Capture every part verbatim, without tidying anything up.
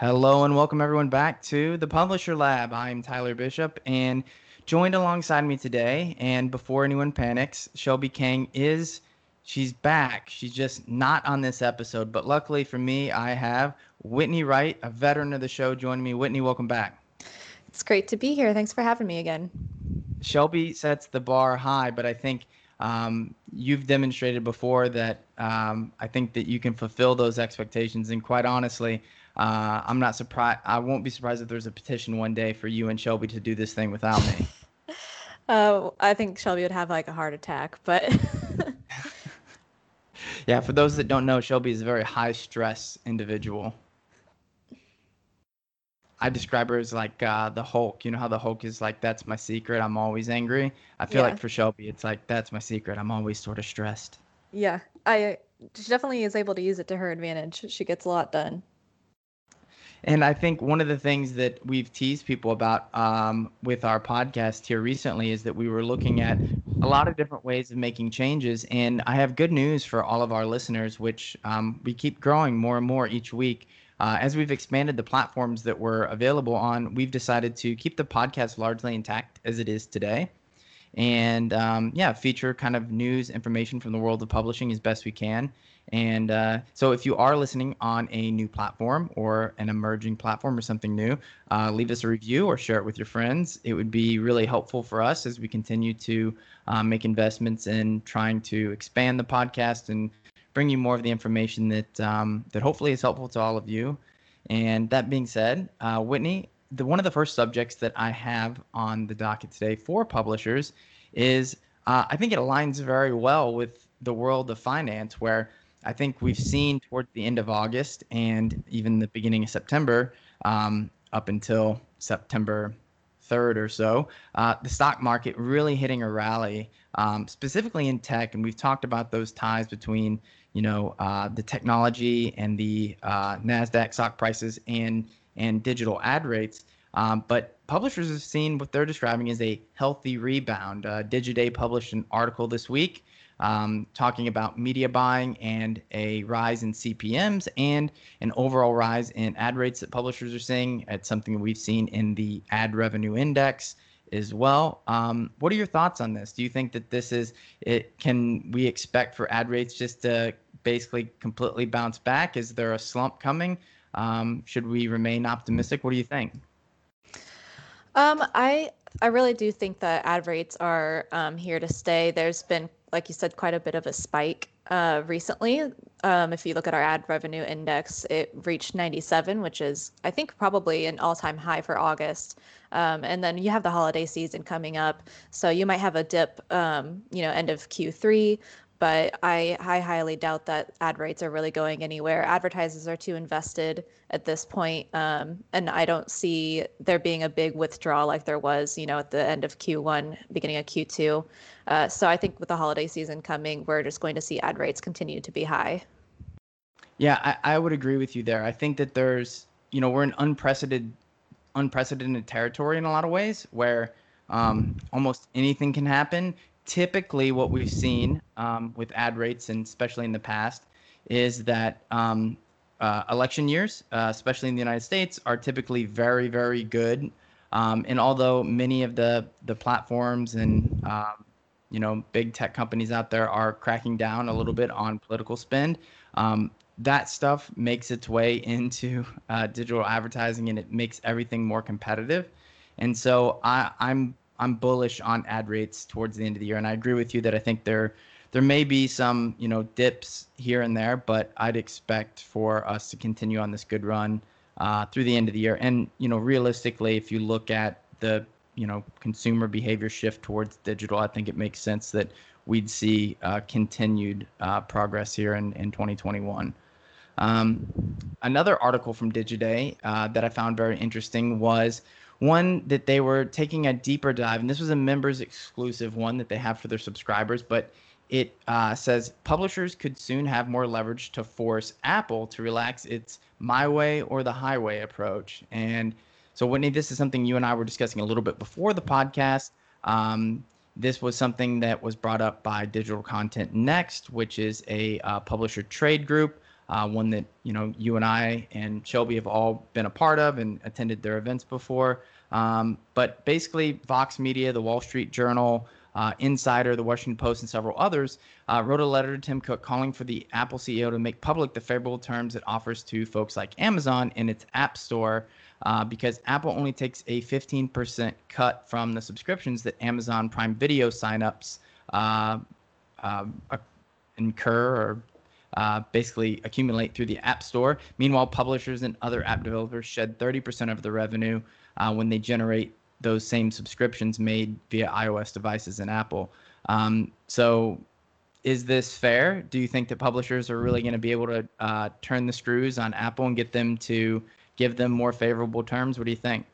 Hello and welcome everyone back to the Publisher Lab. I'm Tyler Bishop and joined alongside me today, and before anyone panics, Shelby King is she's back. She's just not on this episode, but luckily for me, I have Whitney Wright, a veteran of the show, joining me. Whitney, welcome back. It's great to be here. Thanks for having me again. Shelby sets the bar high, but I think um, you've demonstrated before that um, I think that you can fulfill those expectations. And quite honestly, uh, I'm not surprised. I won't be surprised if there's a petition one day for you and Shelby to do this thing without me. Uh, I think Shelby would have like a heart attack, but Yeah, for those that don't know, Shelby is a very high stress individual. I describe her as like uh, the Hulk. You know how the Hulk is like, that's my secret. I'm always angry. I feel yeah, like for Shelby, it's like, that's my secret. I'm always sort of stressed. yeah. I she definitely is able to use it to her advantage. She gets a lot done. And I think one of the things that we've teased people about um, with our podcast here recently is that we were looking at a lot of different ways of making changes. And I have good news for all of our listeners, which um, we keep growing more and more each week. Uh, as we've expanded the platforms that we're available on, we've decided to keep the podcast largely intact as it is today. And um, yeah, feature kind of news information from the world of publishing as best we can. And uh, so if you are listening on a new platform or an emerging platform or something new, uh, leave us a review or share it with your friends. It would be really helpful for us as we continue to uh, make investments in trying to expand the podcast and bring you more of the information that um, that hopefully is helpful to all of you. And that being said, uh, Whitney, the one of the first subjects that I have on the docket today for publishers is uh, I think it aligns very well with the world of finance, where I think we've seen towards the end of August and even the beginning of September, um, up until September third or so, uh, the stock market really hitting a rally, um, specifically in tech. And we've talked about those ties between, you know, uh, the technology and the uh, NASDAQ stock prices and and digital ad rates. Um, but publishers have seen what they're describing as a healthy rebound. Uh, Digiday published an article this week um, talking about media buying and a rise in C P Ms and an overall rise in ad rates that publishers are seeing. It's something we've seen in the ad revenue index as well. Um, what are your thoughts on this? Do you think that this is it? Can we expect for ad rates just to basically completely bounce back? Is there a slump coming? Um, should we remain optimistic? What do you think? Um, I I really do think that ad rates are um, here to stay. There's been, like you said, quite a bit of a spike uh, recently. Um, if you look at our ad revenue index, it reached ninety-seven, which is, I think, probably an all-time high for August. Um, and then you have the holiday season coming up, so you might have a dip, um, you know, end of Q three. But I, I highly doubt that ad rates are really going anywhere. Advertisers are too invested at this point, um, and I don't see there being a big withdrawal like there was, you know, at the end of Q one, beginning of Q two. Uh, so I think with the holiday season coming, we're just going to see ad rates continue to be high. Yeah, I, I would agree with you there. I think that there's, you know, we're in unprecedented unprecedented territory in a lot of ways where um, almost anything can happen. Typically, what we've seen um, with ad rates, and especially in the past, is that um, uh, election years, uh, especially in the United States, are typically very, very good. Um, and although many of the the platforms and um, you know big tech companies out there are cracking down a little bit on political spend, um, that stuff makes its way into uh, digital advertising and it makes everything more competitive. And so I, I'm I'm bullish on ad rates towards the end of the year, and I agree with you that I think there there may be some you know dips here and there, but I'd expect for us to continue on this good run uh, through the end of the year. And you know realistically, if you look at the you know consumer behavior shift towards digital, I think it makes sense that we'd see uh, continued uh, progress here in, in twenty twenty-one. Um, Another article from Digiday uh, that I found very interesting was one that they were taking a deeper dive, and this was a members exclusive one that they have for their subscribers, but it uh, says publishers could soon have more leverage to force Apple to relax its my way or the highway approach. And so, Whitney, this is something you and I were discussing a little bit before the podcast. Um, this was something that was brought up by Digital Content Next, which is a uh, publisher trade group. uh, one that you know you and I and Shelby have all been a part of and attended their events before. Um, but basically, Vox Media, the Wall Street Journal, uh, Insider, the Washington Post, and several others uh, wrote a letter to Tim Cook calling for the Apple C E O to make public the favorable terms it offers to folks like Amazon in its App Store, uh, because Apple only takes a fifteen percent cut from the subscriptions that Amazon Prime Video signups uh, uh, incur or uh, basically accumulate through the App Store. Meanwhile, publishers and other app developers shed thirty percent of the revenue uh, when they generate those same subscriptions made via iOS devices and Apple. Um, so is this fair? Do you think that publishers are really going to be able to uh, turn the screws on Apple and get them to give them more favorable terms? What do you think?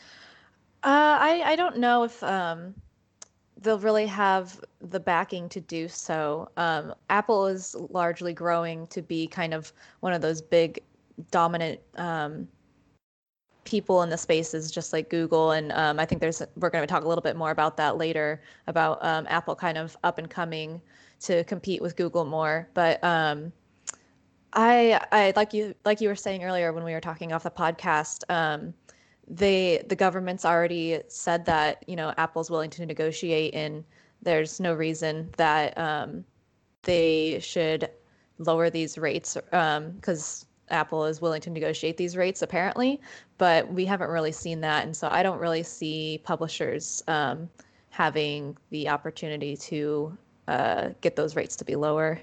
Uh, I, I don't know if um, they'll really have the backing to do so. Um, Apple is largely growing to be kind of one of those big dominant um, people in the spaces, just like Google. And um, I think there's we're going to talk a little bit more about that later, about um, Apple kind of up and coming to compete with Google more. But um, I I like you like you were saying earlier when we were talking off the podcast. Um, they the government's already said that you know Apple's willing to negotiate, and there's no reason that um, they should lower these rates because um, Apple is willing to negotiate these rates apparently, but we haven't really seen that, and so I don't really see publishers um, having the opportunity to uh, get those rates to be lower.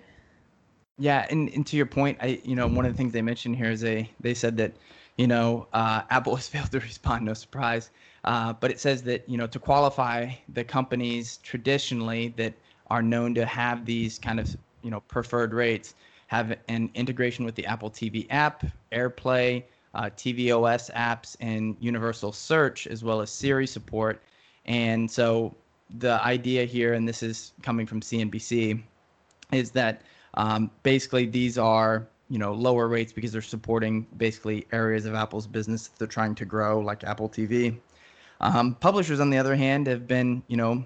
Yeah, and, and to your point, I you know one of the things they mentioned here is they they said that you know uh, Apple has failed to respond, no surprise, uh, but it says that you know to qualify the companies traditionally that are known to have these kind of you know preferred rates have an integration with the Apple T V app, AirPlay, uh, tvOS apps, and Universal Search, as well as Siri support. And so the idea here, and this is coming from C N B C, is that um, basically these are you know lower rates because they're supporting basically areas of Apple's business that they're trying to grow, like Apple T V. Um, publishers, on the other hand, have been you know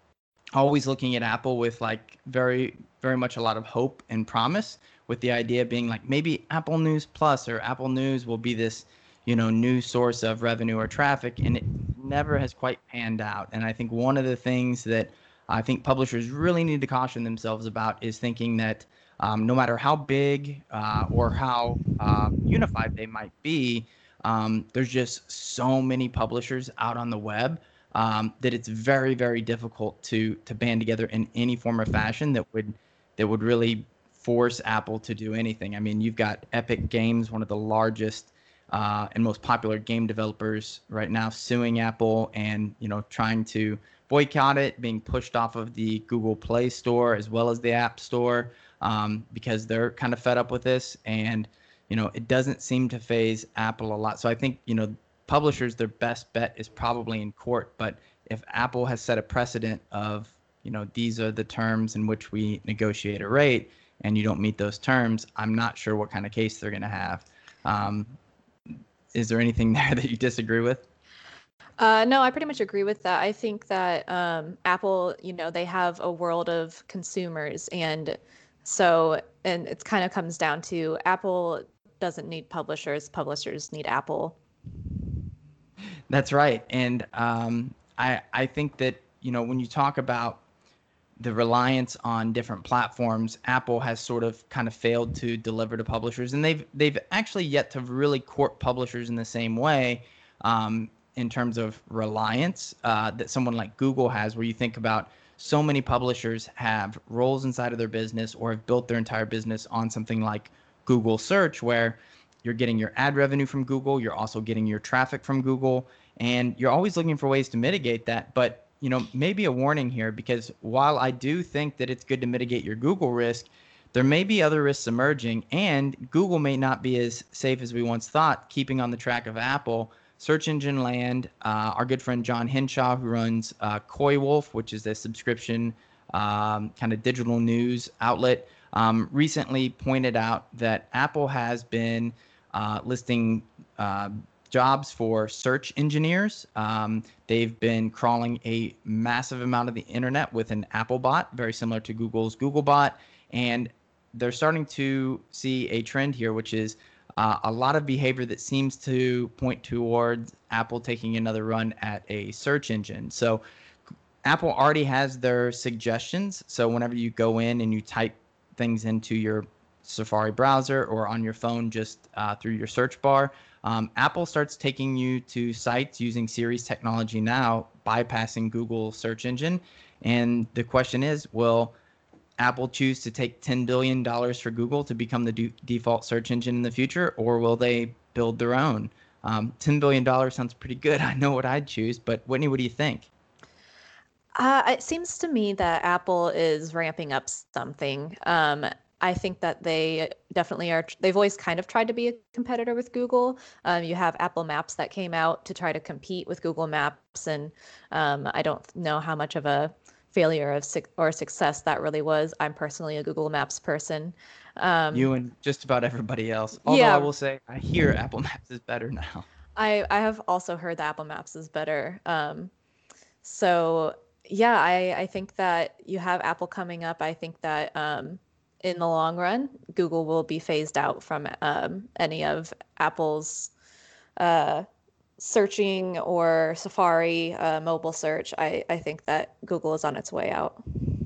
always looking at Apple with like very very much a lot of hope and promise, with the idea being like maybe Apple News Plus or Apple News will be this you know new source of revenue or traffic, and it never has quite panned out. And I think one of the things that I think publishers really need to caution themselves about is thinking that um, no matter how big uh, or how uh, unified they might be, um, there's just so many publishers out on the web um, that it's very, very difficult to to band together in any form or fashion that would that would really force Apple to do anything. I mean, you've got Epic Games, one of the largest uh, and most popular game developers right now, suing Apple and you know trying to boycott it, being pushed off of the Google Play Store as well as the App Store um, because they're kind of fed up with this. And you know it doesn't seem to phase Apple a lot. So I think you know publishers, their best bet is probably in court. But if Apple has set a precedent of you know these are the terms in which we negotiate a rate, and you don't meet those terms, I'm not sure what kind of case they're going to have. Um, is there anything there that you disagree with? Uh, no, I pretty much agree with that. I think that um, Apple, you know, they have a world of consumers, and so and it kind of comes down to Apple doesn't need publishers; publishers need Apple. That's right. And um, I I think that you know when you talk about the reliance on different platforms, Apple has sort of kind of failed to deliver to publishers, and they've they've actually yet to really court publishers in the same way um, in terms of reliance uh, that someone like Google has, where you think about so many publishers have roles inside of their business or have built their entire business on something like Google Search, where you're getting your ad revenue from Google, you're also getting your traffic from Google, and you're always looking for ways to mitigate that. But you know, maybe a warning here, because while I do think that it's good to mitigate your Google risk, there may be other risks emerging, and Google may not be as safe as we once thought. Keeping on the track of Apple, Search Engine Land, uh, our good friend John Hinshaw, who runs uh, Coywolf, which is a subscription um, kind of digital news outlet, um, recently pointed out that Apple has been uh, listing uh, jobs for search engineers. Um, they've been crawling a massive amount of the internet with an Apple bot, very similar to Google's Googlebot. And they're starting to see a trend here, which is uh, a lot of behavior that seems to point towards Apple taking another run at a search engine. So Apple already has their suggestions. So whenever you go in and you type things into your Safari browser or on your phone just uh, through your search bar, um, Apple starts taking you to sites using Siri's technology now, bypassing Google search engine. And the question is, will Apple choose to take ten billion dollars for Google to become the de- default search engine in the future, or will they build their own? Um, ten billion dollars sounds pretty good. I know what I'd choose, but Whitney, what do you think? Uh, it seems to me that Apple is ramping up something. Um, I think that they definitely are. They've always kind of tried to be a competitor with Google. Um, you have Apple Maps that came out to try to compete with Google Maps, and um, I don't know how much of a failure of suc or success that really was. I'm personally a Google Maps person. Um, You and just about everybody else. Although I yeah, will say, I hear Apple Maps is better now. I I have also heard that Apple Maps is better. Um, So yeah, I, I think that you have Apple coming up. I think that um, in the long run, Google will be phased out from um, any of Apple's uh, searching or Safari uh, mobile search. I, I think that Google is on its way out.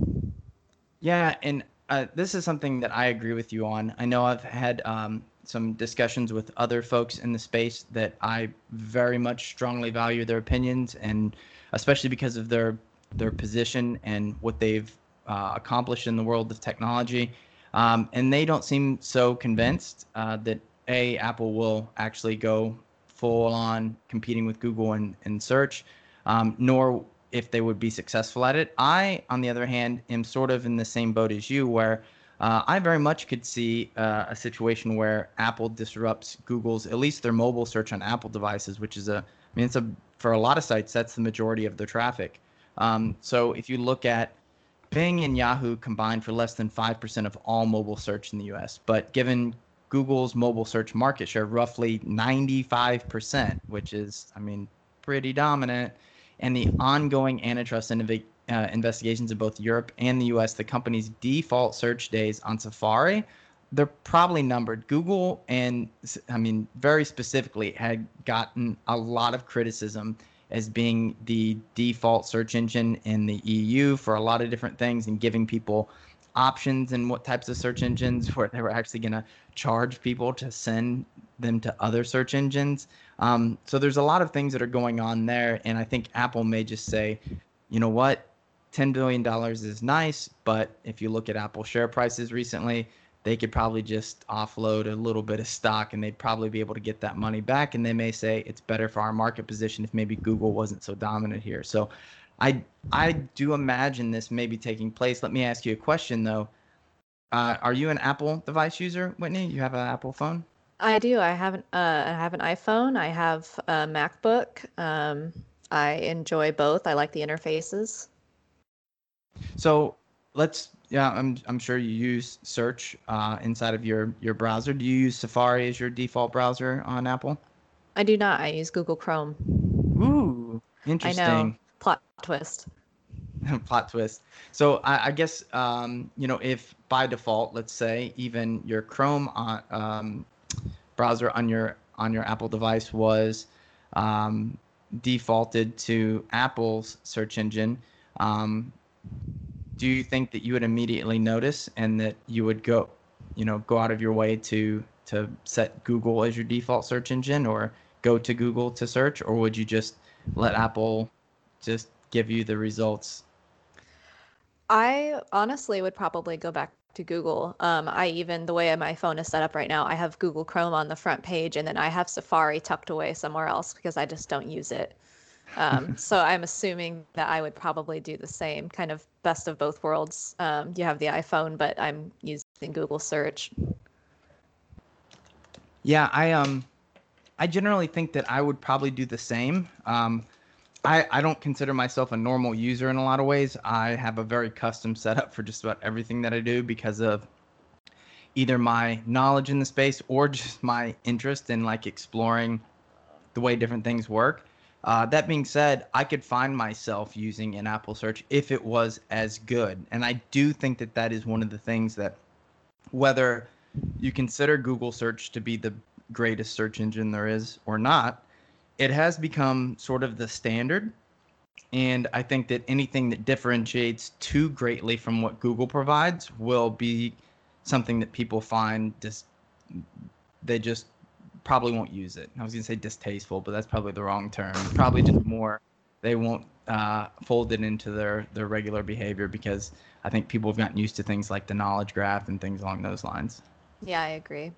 Yeah, and uh, this is something that I agree with you on. I know I've had um, some discussions with other folks in the space that I very much strongly value their opinions, and especially because of their their position and what they've uh, accomplished in the world of technology. Um, and they don't seem so convinced uh, that a Apple will actually go full on competing with Google in, in search, um, nor if they would be successful at it. I, on the other hand, am sort of in the same boat as you, where uh, I very much could see uh, a situation where Apple disrupts Google's, at least their mobile search on Apple devices, which is a, I mean, it's a, for a lot of sites, that's the majority of their traffic. Um, so if you look at Bing and Yahoo combined for less than five percent of all mobile search in the U S, but given Google's mobile search market share, roughly ninety-five percent, which is, I mean, pretty dominant, and the ongoing antitrust innov- uh, investigations in both Europe and the U S, the company's default search days on Safari, they're probably numbered. Google, and I mean, very specifically, had gotten a lot of criticism as being the default search engine in the E U for a lot of different things and giving people options and what types of search engines where they were actually going to charge people to send them to other search engines. Um, so there's a lot of things that are going on there. And I think Apple may just say, you know what, ten billion dollars is nice. But if you look at Apple share prices recently, they could probably just offload a little bit of stock and they'd probably be able to get that money back. And they may say it's better for our market position if maybe Google wasn't so dominant here. So I I do imagine this may be taking place. Let me ask you a question though. Uh, are you an Apple device user, Whitney? You have an Apple phone? I do. I have an uh, I have an iPhone. I have a MacBook. Um, I enjoy both. I like the interfaces. So let's, yeah, I'm I'm sure you use search uh, inside of your your browser. Do you use Safari as your default browser on Apple? I do not. I use Google Chrome. Ooh, I know. interesting. Plot twist. Plot twist. So I, I guess um, you know, if by default, let's say even your Chrome on, um, browser on your on your Apple device was um, defaulted to Apple's search engine, um, do you think that you would immediately notice and that you would go, you know, go out of your way to to set Google as your default search engine or go to Google to search, or would you just let Apple just give you the results? I honestly would probably go back to Google. Um, I even, the way my phone is set up right now, I have Google Chrome on the front page and then I have Safari tucked away somewhere else because I just don't use it. Um, so I'm assuming that I would probably do the same, kind of best of both worlds. Um, you have the iPhone, but I'm using Google search. Yeah, I um I generally think that I would probably do the same. Um, I, I don't consider myself a normal user in a lot of ways. I have a very custom setup for just about everything that I do because of either my knowledge in the space or just my interest in like exploring the way different things work. Uh, that being said, I could find myself using an Apple search if it was as good. And I do think that that is one of the things that whether you consider Google search to be the greatest search engine there is or not, it has become sort of the standard. And I think that anything that differentiates too greatly from what Google provides will be something that people find just, they just probably won't use it. I was going to say distasteful, but that's probably the wrong term. Probably just more, they won't uh, fold it into their, their regular behavior, because I think people have gotten used to things like the knowledge graph and things along those lines. Yeah, I agree.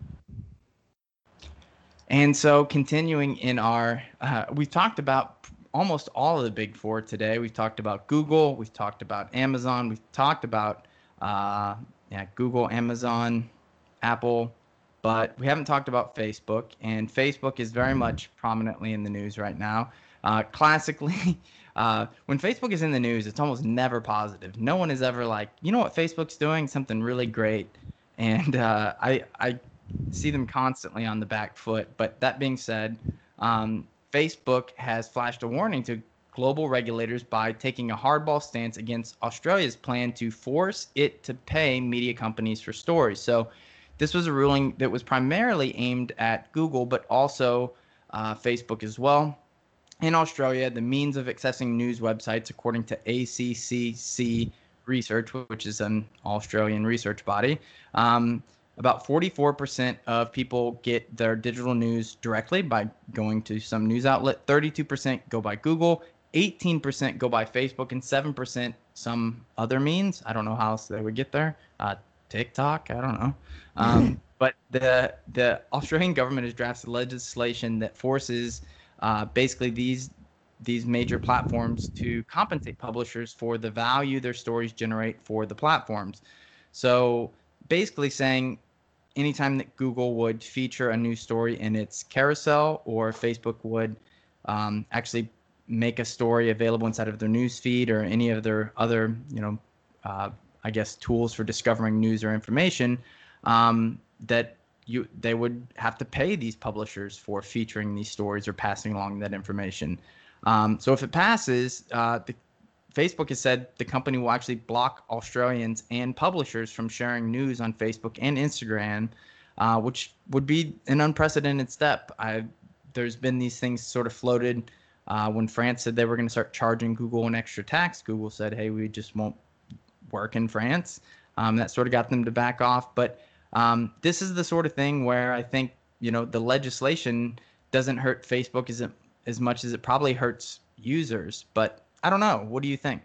And so continuing in our, uh, we've talked about almost all of the big four today. We've talked about Google, we've talked about Amazon, we've talked about uh, yeah, Google, Amazon, Apple, but we haven't talked about Facebook. And Facebook is very much prominently in the news right now. Uh, classically, uh, when Facebook is in the news, it's almost never positive. No one is ever like, you know what Facebook's doing? Something really great. And uh, I, I see them constantly on the back foot. But that being said, um, Facebook has flashed a warning to global regulators by taking a hardball stance against Australia's plan to force it to pay media companies for stories. So this was a ruling that was primarily aimed at Google, but also uh, Facebook as well. In Australia, the means of accessing news websites, according to A C C C Research, which is an Australian research body, um, about forty-four percent of people get their digital news directly by going to some news outlet. thirty-two percent go by Google, eighteen percent go by Facebook, and seven percent some other means. I don't know how else they would get there. Uh, TikTok, I don't know. Um, but the the Australian government has drafted legislation that forces uh, basically these these major platforms to compensate publishers for the value their stories generate for the platforms. So basically saying anytime that Google would feature a news story in its carousel, or Facebook would um, actually make a story available inside of their news feed or any of their other, you know, uh, I guess, tools for discovering news or information, um, that you they would have to pay these publishers for featuring these stories or passing along that information. Um, so if it passes, uh, the, Facebook has said the company will actually block Australians and publishers from sharing news on Facebook and Instagram, uh, which would be an unprecedented step. I, there's been these things sort of floated uh, when France said they were going to start charging Google an extra tax. Google said, hey, we just won't work in France. Um, that sort of got them to back off. But um, this is the sort of thing where I think, you know, the legislation doesn't hurt Facebook as, as much as it probably hurts users. But I don't know. What do you think?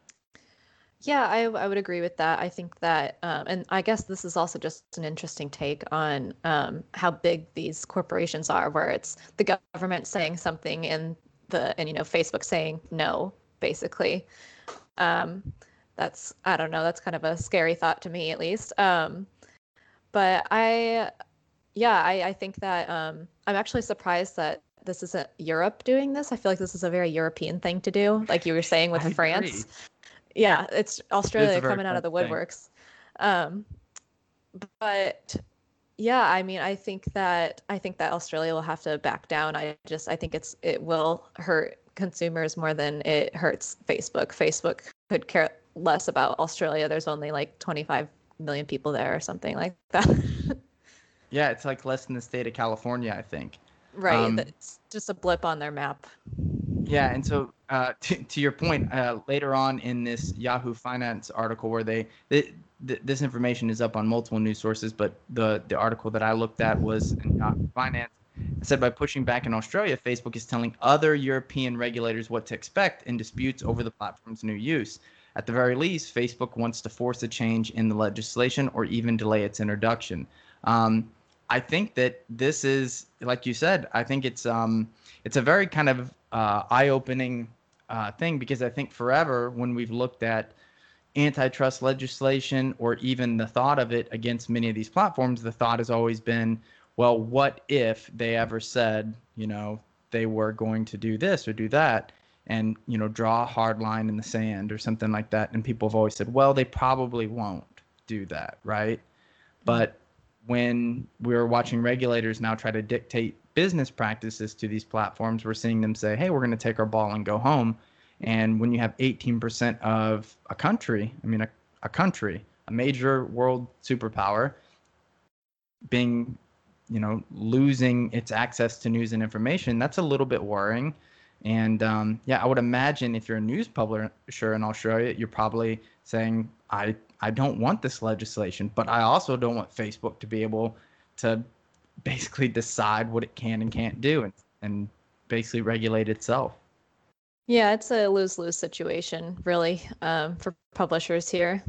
Yeah, I, I would agree with that. I think that, um, and I guess this is also just an interesting take on um, how big these corporations are, where it's the government saying something and the and you know Facebook saying no, basically. Um, that's I don't know. That's kind of a scary thought to me, at least. Um, but I, yeah, I, I think that um, I'm actually surprised that this isn't Europe doing this. I feel like this is a very European thing to do, like you were saying with I France. agree. Yeah, it's Australia It's coming out of the woodworks. Um, but yeah, I mean, I think that I think that Australia will have to back down. I just I think it's it will hurt consumers more than it hurts Facebook. Facebook could care less about Australia. There's only like twenty-five million people there or something like that. Yeah, it's like less than the state of California, I think. Right. Um, It's just a blip on their map. Yeah, and so uh, to, to your point, uh, later on in this Yahoo Finance article, where they, they th- this information is up on multiple news sources, but the the article that I looked at was in Yahoo Finance. It said by pushing back in Australia, Facebook is telling other European regulators what to expect in disputes over the platform's new use. At the very least, Facebook wants to force a change in the legislation or even delay its introduction. Um, I think that this is, like you said, I think it's um, it's a very kind of uh, eye-opening uh, thing, because I think forever when we've looked at antitrust legislation or even the thought of it against many of these platforms, the thought has always been, well, what if they ever said, you know, they were going to do this or do that, and, you know, draw a hard line in the sand or something like that. And people have always said, well, they probably won't do that, right? But when we're watching regulators now try to dictate business practices to these platforms, we're seeing them say, hey, we're going to take our ball and go home. And when you have eighteen percent of a country, I mean, a, a country, a major world superpower, being, you know, losing its access to news and information, that's a little bit worrying. And um, yeah, I would imagine if you're a news publisher in Australia, you're probably saying, I, I don't want this legislation, but I also don't want Facebook to be able to basically decide what it can and can't do and, and basically regulate itself. Yeah, it's a lose-lose situation, really, um, for publishers here.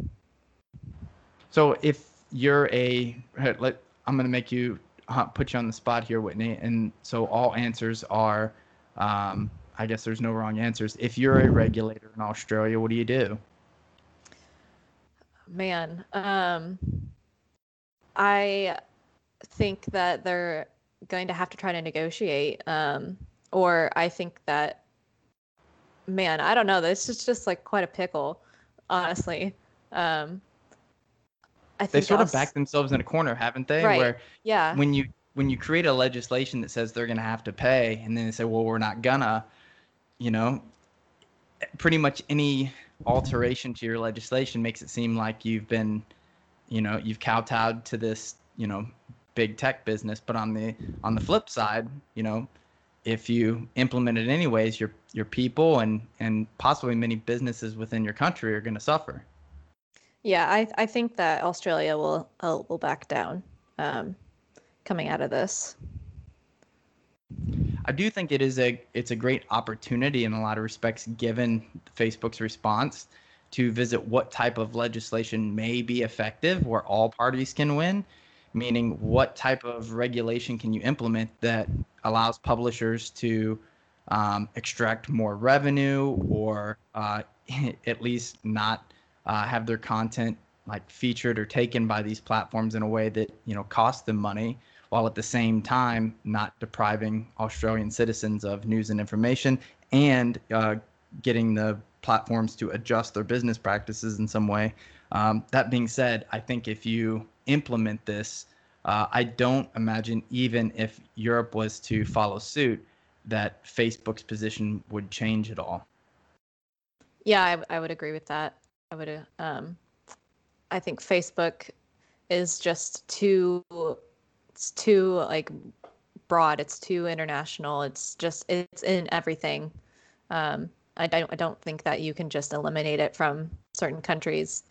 So if you're a, let, I'm going to make you uh, put you on the spot here, Whitney. And so all answers are, um, I guess there's no wrong answers. If you're a regulator in Australia, what do you do? Man, um, I think that they're going to have to try to negotiate. Um, or I think that, man, I don't know. This is just like quite a pickle, honestly. Um, I They think sort I'll, of backed themselves in a corner, haven't they? right. Where Yeah. when you when you create a legislation that says they're going to have to pay, and then they say, well, we're not gonna, you know, pretty much any alteration to your legislation makes it seem like you've been, you know, you've kowtowed to this, you know, big tech business. But on the on the flip side, you know, if you implement it anyways, your your people and and possibly many businesses within your country are going to suffer. Yeah, I I think that Australia will uh, will back down um, coming out of this. I do think it is a it's a great opportunity in a lot of respects, given Facebook's response, to visit what type of legislation may be effective where all parties can win, meaning what type of regulation can you implement that allows publishers to um, extract more revenue or uh, at least not uh, have their content like featured or taken by these platforms in a way that, you know, costs them money, while at the same time not depriving Australian citizens of news and information, and uh, getting the platforms to adjust their business practices in some way. Um, that being said, I think if you implement this, uh, I don't imagine, even if Europe was to follow suit, that Facebook's position would change at all. Yeah, I, I would agree with that. I would. Uh, um, I think Facebook is just too. It's too like broad. It's too international. It's just it's in everything. Um, I don't. I don't think that you can just eliminate it from certain countries.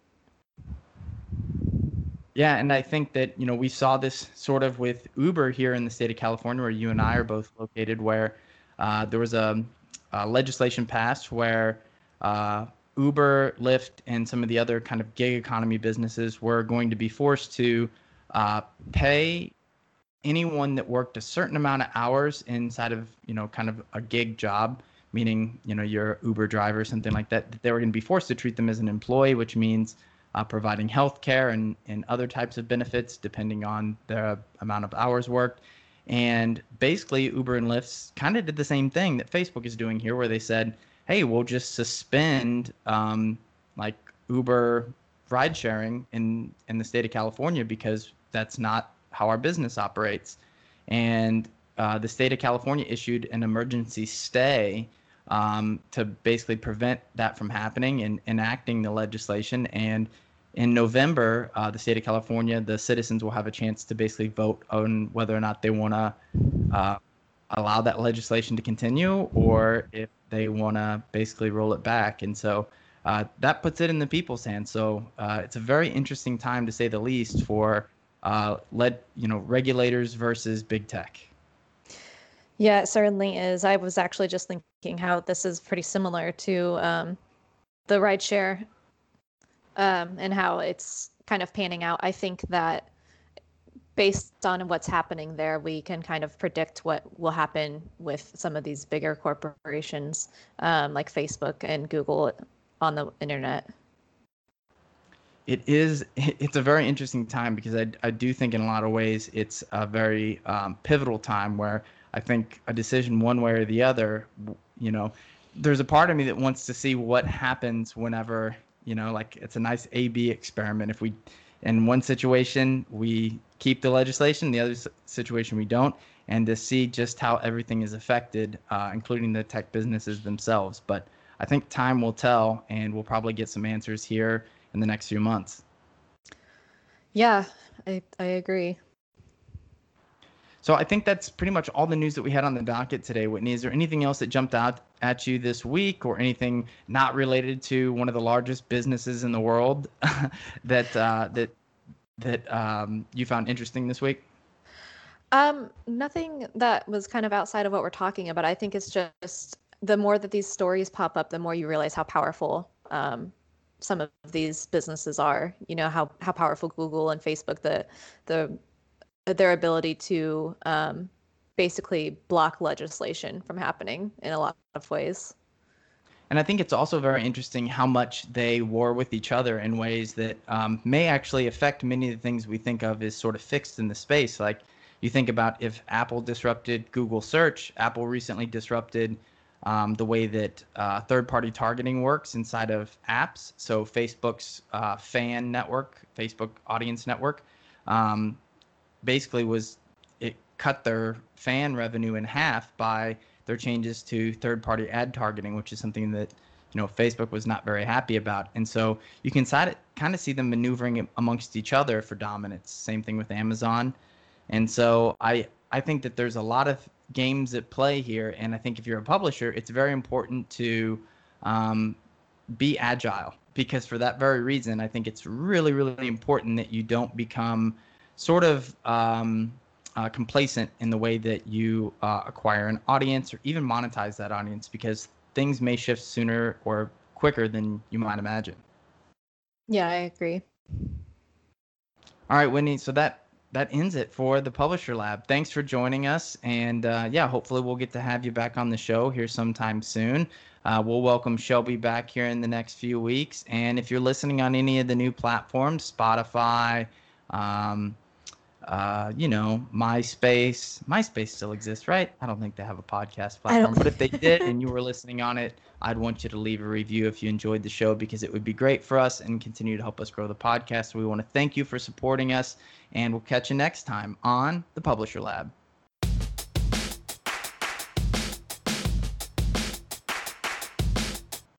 Yeah, and I think that, you know, we saw this sort of with Uber here in the state of California, where you and I are both located, where uh, there was a, a legislation passed where uh, Uber, Lyft, and some of the other kind of gig economy businesses were going to be forced to uh, pay anyone that worked a certain amount of hours inside of, you know, kind of a gig job, meaning, you know, you're Uber driver, something like that, that they were going to be forced to treat them as an employee, which means uh, providing health care and, and other types of benefits depending on the amount of hours worked. And basically, Uber and Lyft kind of did the same thing that Facebook is doing here, where they said, hey, we'll just suspend um, like Uber ride sharing in, in the state of California because that's not how our business operates. And uh, the state of California issued an emergency stay um, to basically prevent that from happening and enacting the legislation. And in November, uh, the state of California, the citizens will have a chance to basically vote on whether or not they want to uh, allow that legislation to continue, or if they want to basically roll it back. And so uh, that puts it in the people's hands. So uh, it's a very interesting time, to say the least, for uh, led, you know, regulators versus big tech. Yeah, it certainly is. I was actually just thinking how this is pretty similar to um, the rideshare um, and how it's kind of panning out. I think that based on what's happening there, we can kind of predict what will happen with some of these bigger corporations um, like Facebook and Google on the internet. It is. It's a very interesting time because I, I do think in a lot of ways it's a very um, pivotal time where I think a decision one way or the other, you know, there's a part of me that wants to see what happens whenever, you know, like it's a nice A B experiment. If we, in one situation, we keep the legislation, the other situation we don't, and to see just how everything is affected, uh, including the tech businesses themselves. But I think time will tell, and we'll probably get some answers here in the next few months. Yeah, I, I agree. So I think that's pretty much all the news that we had on the docket today, Whitney. Is there anything else that jumped out at you this week, or anything not related to one of the largest businesses in the world that uh, that that um, you found interesting this week? Um, nothing that was kind of outside of what we're talking about. I think it's just the more that these stories pop up, the more you realize how powerful um, some of these businesses are. You know, how how powerful Google and Facebook, the the their ability to um, basically block legislation from happening in a lot of ways. And I think it's also very interesting how much they war with each other in ways that um, may actually affect many of the things we think of as sort of fixed in the space. Like you think about if Apple disrupted Google search, Apple recently disrupted um, the way that uh, third-party targeting works inside of apps. So Facebook's uh, fan network, Facebook audience network, um, basically was it cut their fan revenue in half by their changes to third-party ad targeting, which is something that you know Facebook was not very happy about. And so you can kind of see them maneuvering amongst each other for dominance. Same thing with Amazon. And so I I think that there's a lot of games at play here, and I think if you're a publisher, it's very important to um, be agile, because for that very reason, I think it's really, really important that you don't become sort of um, uh, complacent in the way that you uh, acquire an audience or even monetize that audience, because things may shift sooner or quicker than you might imagine. Yeah, I agree. All right, Whitney. So that that ends it for the Publisher Lab. Thanks for joining us, and uh, yeah, hopefully we'll get to have you back on the show here sometime soon. Uh, we'll welcome Shelby back here in the next few weeks, and if you're listening on any of the new platforms, Spotify, um, uh, you know, MySpace. MySpace still exists, right? I don't think they have a podcast platform, but if they did and you were listening on it, I'd want you to leave a review if you enjoyed the show, because it would be great for us and continue to help us grow the podcast. So we want to thank you for supporting us, and we'll catch you next time on the Publisher Lab.